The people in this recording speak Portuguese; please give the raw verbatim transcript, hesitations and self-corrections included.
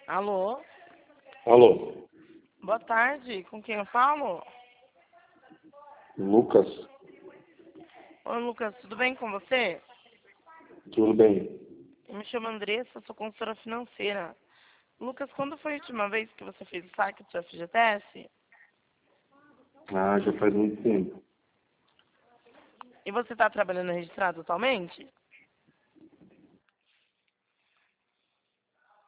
Alô? Alô, Boa tarde, com quem eu falo? Lucas, Oi, Lucas, tudo bem com você? tudo bem? Eu me chamo Andressa, sou consultora financeira. Lucas, quando foi a última vez que você fez o saque do seu F G T S? Ah, já faz muito tempo. E você está trabalhando registrado atualmente?